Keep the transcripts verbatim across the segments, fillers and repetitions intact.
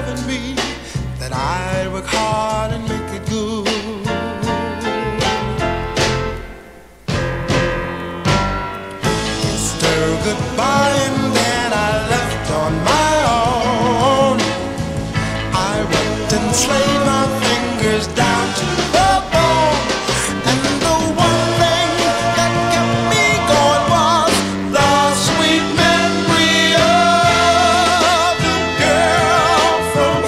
loving me, that I'd work hard and make it good. Kissed her goodbye and then I left on my own. I worked and slaved my fingers down to the bone, and the one thing that kept me going was the sweet memory of the girl from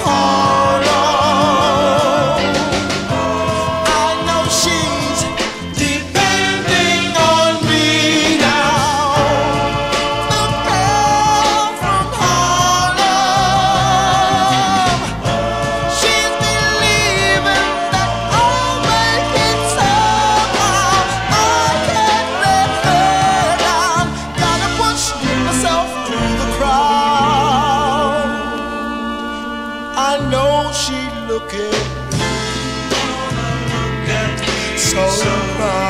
Harlem. I know she's depending on me now, the girl from Harlem. She's believing that I'll make it somehow. I can't let her down. Gotta push myself through the crowd. I know she's looking so proud.